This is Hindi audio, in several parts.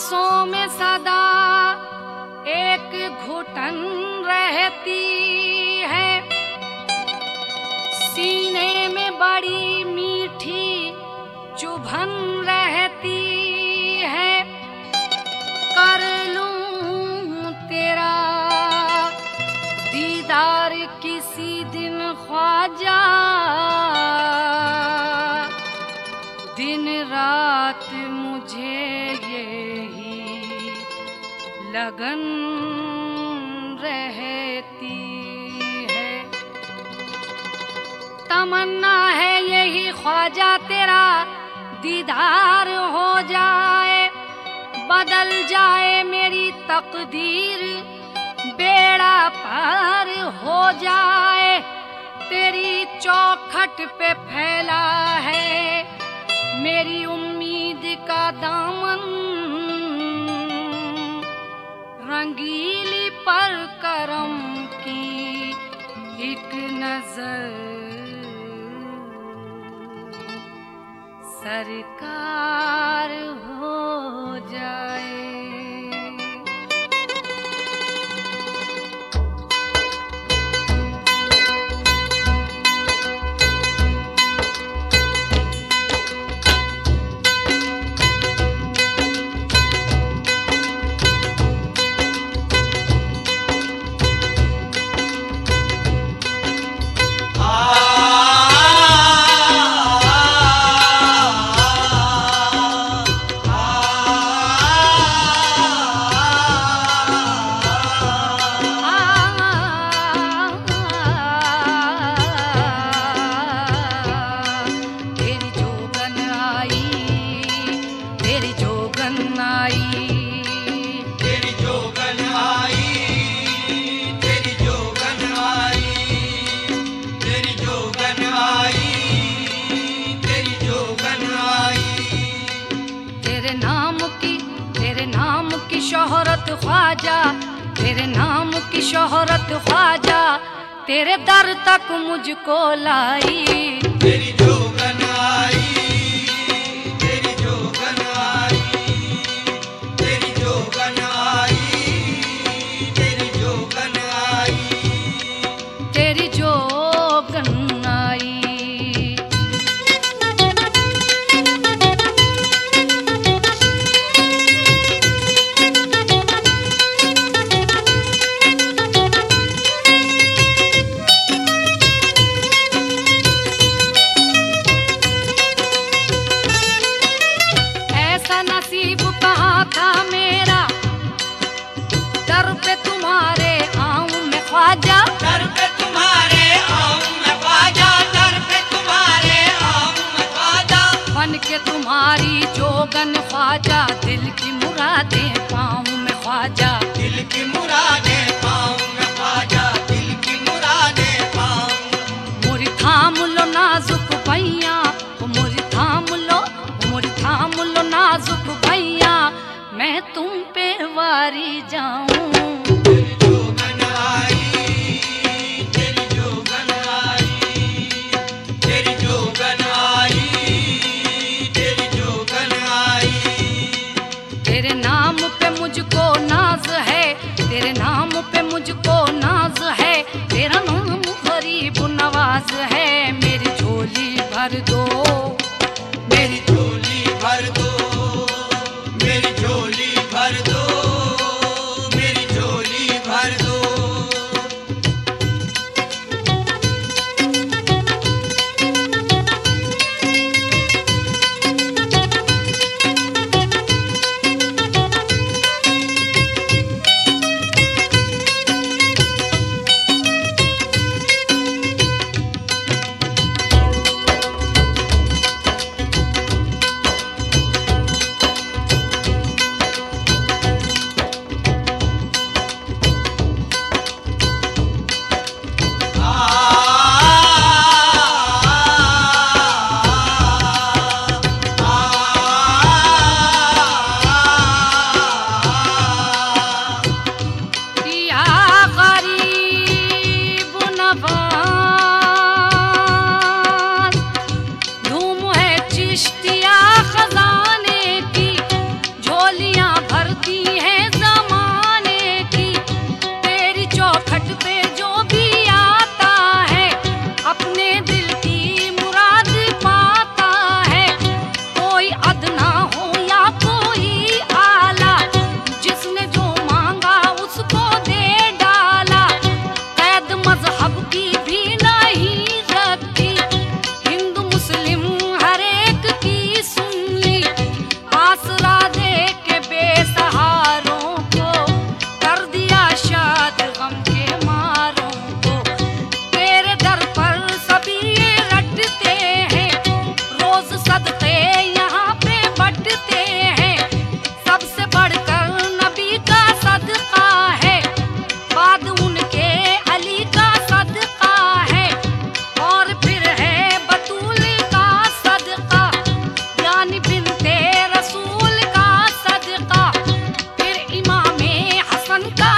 सांसों में सदा एक घुटन रहती है, सीने में बड़ी मीठी चुभन रहती है। कर लूं तेरा दीदार किसी दिन ख्वाजा, दिन रात मुझे यही लगन रहती है। तमन्ना है यही ख्वाजा तेरा दीदार हो जाए, बदल जाए मेरी तकदीर, बेड़ा पार हो जाए। तेरी चौखट पे फैला है मेरी उम्मीद का दामन, रंगीली पर करम की एक नजर सरकार हो जाए। शोहरत ख्वाजा, तेरे नाम की शोहरत ख्वाजा, तेरे दर तक मुझको लाई। तेरी जोगन आई, तेरी जोगन आई, तेरी जोगन आई, तेरी जोगन आई, तेरी जोगन आई। नसीब कहाँ था मेरा, दर पे तुम्हारे आऊं मैं ख्वाजा, दर पे तुम्हारे आऊं मैं ख्वाजा, दर पे तुम्हारे आऊं मैं ख्वाजा। बन के तुम्हारी जोगन ख्वाजा, दिल की मुरादें पाऊं मैं ख्वाजा, दिल की मुरादें पाऊं मैं ख्वाजा, दिल की मुरादें पाऊं। मोरी थाम लो नाजुक भैया, मोरी थाम लो, मोरी थाम लो नाजुक भैया, मैं तुम पे वारी जाऊं। तेरी जोगन आई, तेरी जोगन आई, तेरी जोगन आई, तेरी जोगन आई। तेरे नाम पे मुझको नाज है, तेरे नाम पे मुझको नाज है, तेरा नाम गरीब नवाज है। मेरी झोली भर दो, मेरी झोली भर दो, मेरी झोली भर दो, मेरी झोली भर दो।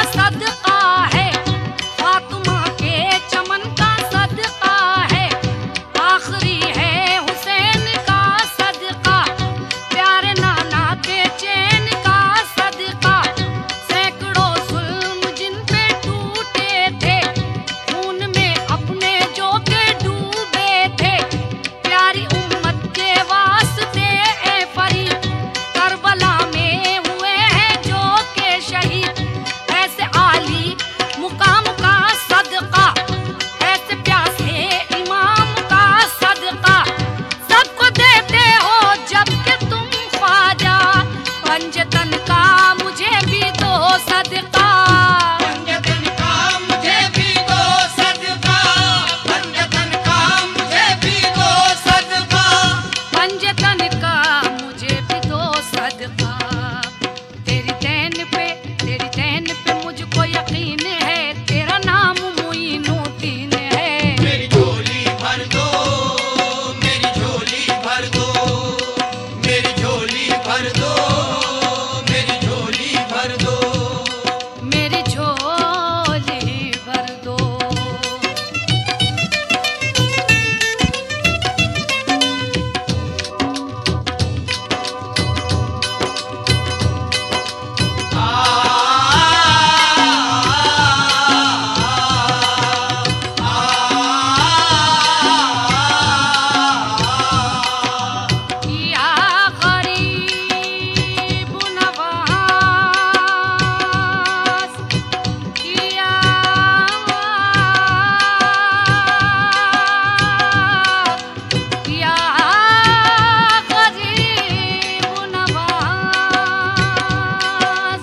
सदका है, फातिमा के चमन का सदका है, आखिरी है हुसैन का सदका, प्यारे नाना के चैन का सदका, सैकड़ों जुल्म जिन पे टूटे थे, खून में अपने जो के डूबे थे, प्यारी उम्मत के वास्ते ए फरीद, करबला में हुए हैं जो के शहीद, ऐसे आली मुकाम का सदका, ऐसे प्यासे इमाम का सदका, सबको देते हो जबकि तुम ख्वाजा, पंजतन का मुझे भी दो सदका। पंजतन का मुझे भी दो सदका, पंजतन का मुझे भी दो सदका, पंजतन का मुझे भी दो सदका। तेरी तैन पे मुझको यकीन है, तेरा नाम मुईनुद्दीन है। मेरी झोली भर दो, मेरी झोली भर दो, मेरी झोली भर दो, मेरी झोली भर दो। मेरी झोली भर दो। या गरीब नवाज, या गरीब नवाज,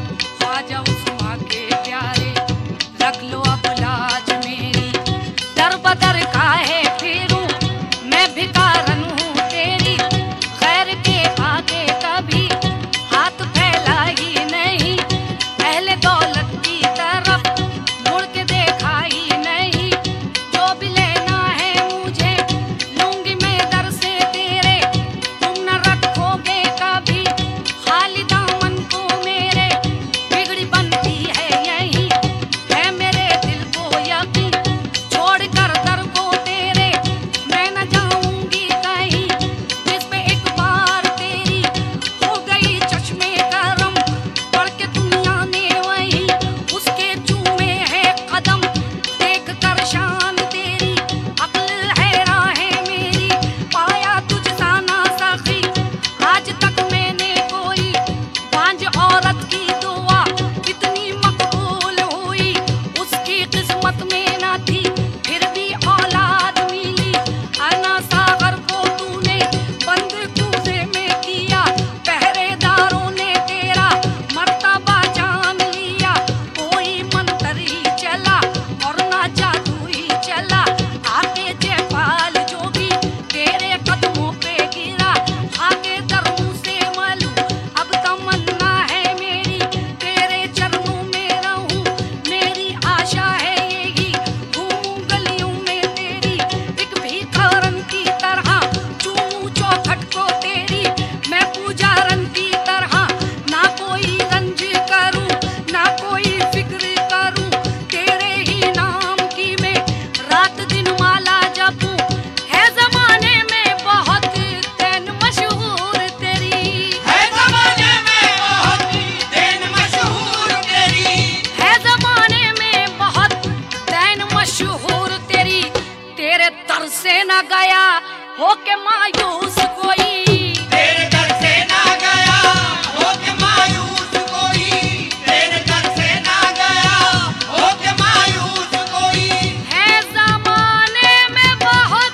ख्वाजा उस्मा के प्यारे रख लो अब लाज मेरी, दर बदर काहे फिरूं मैं भिखारन हूँ तेरी, खैर के आगे कभी हाथ फैला ही नहीं, पहले दौलत की तरफ मुड़ के देखा ही नहीं, जो भी लेना है मुझे लूंगी मैं दर से तेरे, तुम न रखोगे कभी खाली दामन को मेरे, बिगड़ी बनती है यही है मेरे दिल को यकीन, छोड़ कर दर को तेरे मैं न जाऊंगी कहीं, जिस पे एक बार तेरी हो गई चश्मे करम, पढ़ के दुनिया ने वही उसके चूमे है कदम, देख कर शान तेरी अक्ल हैरान है मेरी, पाया तुझ सा ना सखी आज तक मैंने कोई, बांझ औरत की दुआ कितनी मकबूल हुई, उसकी किस्मत में ना थी फिर भी औलाद मिली, अना सागर को तूने बंद कूजे में किया, पहरेदारों ने तेरा मर्तबा जान लिया, कोई मंत्र ही चला और ना जादू ही चला, आके जयपाल जोगी तेरे कदमों पे गिरा, आगे दरों से मलूं अब तमन्ना है मेरी, तेरे चरणों में रहूं मेरी आशा है यही, घूमूं गलियों में तेरी एक भिखारन की तरह, चूमूं चौखट को तेरी मैं पूजारन की तरह, ना कोई रंज करूं ना कोई फिक्र करूं, तेरे ही नाम की मैं रात दिन माला जपूं, है जमाने में बहुत तैन मशहूर तेरी, है ज़माने में बहुत दिन मशहूर तेरी, है जमाने में बहुत तैन मशहूर तेरी, तेरे दर से न गया हो के मायूस कोई, तेरे दर से ना गया हो के मायूस कोई, तेरे दर से ना गया हो के मायूस कोई, है जमाने में बहुत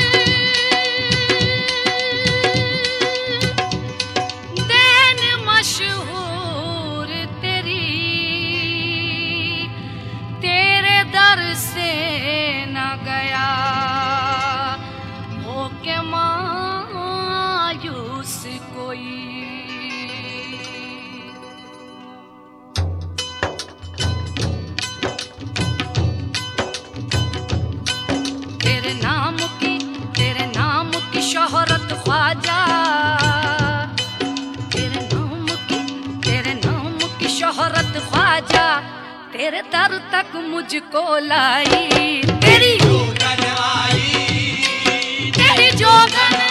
तैन मशहूर तेरी, तेरे दर से न गया हो के मायूस तेरे दर तक मुझको लाई। तेरी जोगन आई, तेरी जोगन